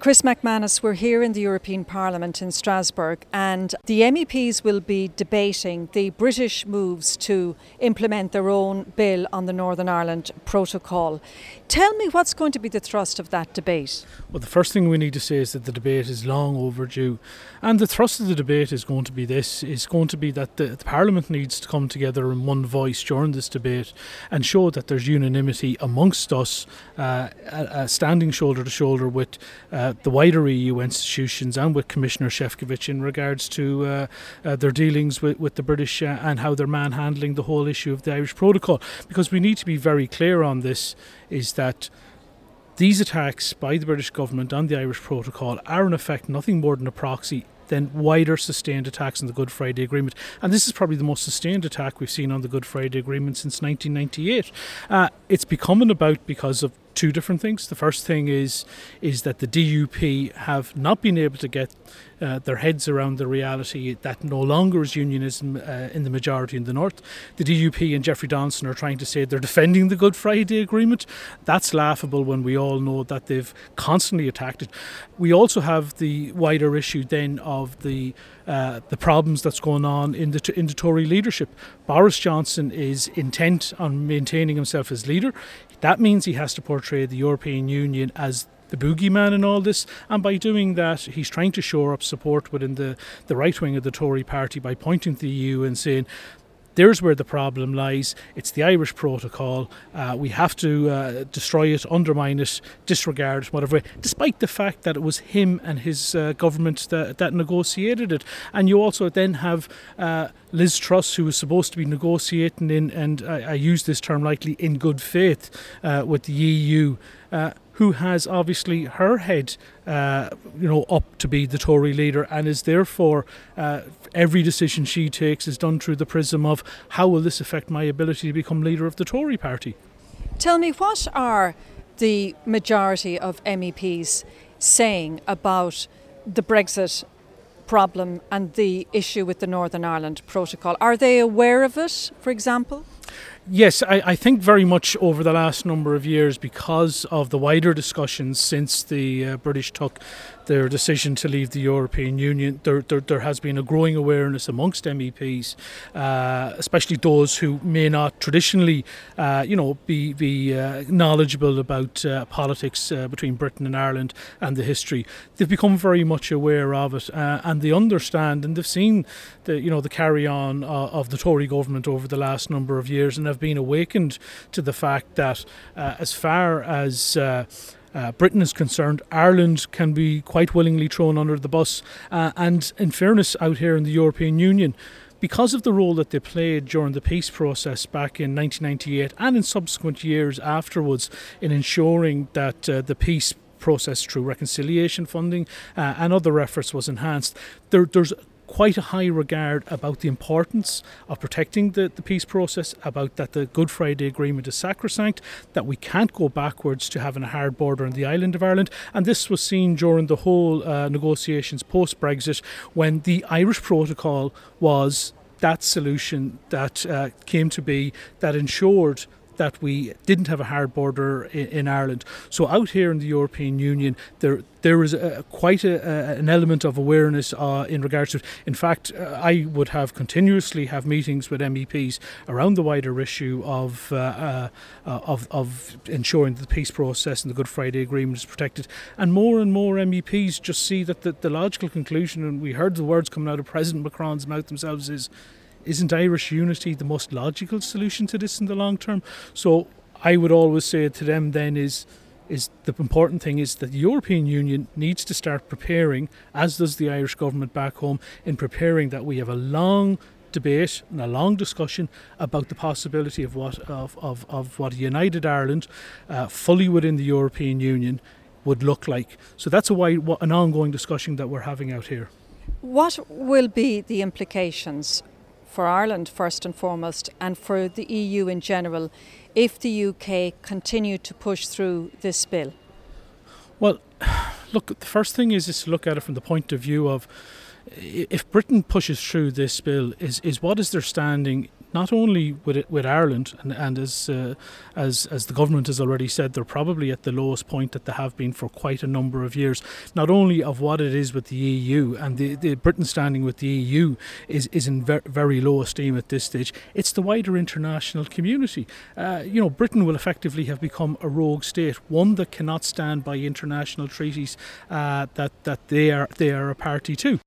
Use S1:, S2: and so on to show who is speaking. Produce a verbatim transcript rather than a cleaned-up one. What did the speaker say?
S1: Chris McManus, we're here in the European Parliament in Strasbourg, and the M E Ps will be debating the British moves to implement their own bill on the Northern Ireland Protocol. Tell me, what's going to be the thrust of that debate?
S2: Well, the first thing we need to say is that the debate is long overdue, and the thrust of the debate is going to be this, is going to be that the, the Parliament needs to come together in one voice during this debate and show that there's unanimity amongst us, uh, uh, standing shoulder to shoulder with uh, the wider E U institutions and with Commissioner Šefčovič in regards to uh, uh, their dealings with, with the British uh, and how they're manhandling the whole issue of the Irish Protocol. Because we need to be very clear on this, is that these attacks by the British government on the Irish Protocol are in effect nothing more than a proxy than wider sustained attacks on the Good Friday Agreement. And this is probably the most sustained attack we've seen on the Good Friday Agreement since nineteen ninety-eight. Uh, it's becoming about because of two different things. The first thing is is that the D U P have not been able to get uh, their heads around the reality that no longer is unionism uh, in the majority in the north. The D U P and Jeffrey Donaldson are trying to say they're defending the Good Friday Agreement. That's laughable when we all know that they've constantly attacked it. We also have the wider issue then of the uh, the problems that's going on in the in the Tory leadership. Boris Johnson is intent on maintaining himself as leader. That means he has to portray the European Union as the boogeyman in all this, and by doing that he's trying to shore up support within the, the right wing of the Tory party by pointing to the E U and saying there's where the problem lies. It's the Irish Protocol. Uh, we have to uh, destroy it, undermine it, disregard it, whatever. Despite the fact that it was him and his uh, government that, that negotiated it. And you also then have uh, Liz Truss, who was supposed to be negotiating in, and I, I use this term lightly, in good faith uh, with the E U, uh, who has obviously her head, uh, you know, up to be the Tory leader, and is therefore uh, every decision she takes is done through the prism of how will this affect my ability to become leader of the Tory party.
S1: Tell me, what are the majority of M E Ps saying about the Brexit problem and the issue with the Northern Ireland Protocol? Are they aware of it, for example?
S2: Yes, I, I think very much over the last number of years, because of the wider discussions since the uh, British took their decision to leave the European Union, there, there, there has been a growing awareness amongst M E Ps, uh, especially those who may not traditionally, uh, you know, be be uh, knowledgeable about uh, politics uh, between Britain and Ireland and the history. They've become very much aware of it, uh, and they understand, and they've seen the, you know, the carry on uh, of the Tory government over the last number of years, and have been awakened to the fact that uh, as far as uh, Uh, Britain is concerned, Ireland can be quite willingly thrown under the bus. Uh, and in fairness, out here in the European Union, because of the role that they played during the peace process back in nineteen ninety-eight and in subsequent years afterwards in ensuring that uh, the peace process through reconciliation funding uh, and other efforts was enhanced, there, there's quite a high regard about the importance of protecting the, the peace process, about that the Good Friday Agreement is sacrosanct, that we can't go backwards to having a hard border on the island of Ireland. And this was seen during the whole uh, negotiations post-Brexit, when the Irish Protocol was that solution that uh, came to be, that ensured that we didn't have a hard border in, in Ireland. So out here in the European Union, there there is a, quite a, a, an element of awareness uh, in regards to it. In fact, uh, I would have continuously have meetings with M E Ps around the wider issue of uh, uh, of, of ensuring that the peace process and the Good Friday Agreement is protected. And more and more M E Ps just see that the, the logical conclusion, and we heard the words coming out of President Macron's mouth themselves, is Isn't Irish unity the most logical solution to this in the long term? So I would always say to them then is is the important thing is that the European Union needs to start preparing, as does the Irish government back home, in preparing that we have a long debate and a long discussion about the possibility of what of, of, of what a united Ireland uh, fully within the European Union would look like. So that's a wide, an ongoing discussion that we're having out here.
S1: What will be the implications for Ireland first and foremost, and for the E U in general, if the U K continue to push through this bill?
S2: Well, look, the first thing is, is to look at it from the point of view of, if Britain pushes through this bill, is, is what is their standing not only with it, with Ireland, and, and as uh, as as the government has already said, they're probably at the lowest point that they have been for quite a number of years. Not only of what it is with the E U, and the, the Britain standing with the E U is is in ver- very low esteem at this stage. It's the wider international community. Uh, you know, Britain will effectively have become a rogue state, one that cannot stand by international treaties uh, that that they are they are a party to.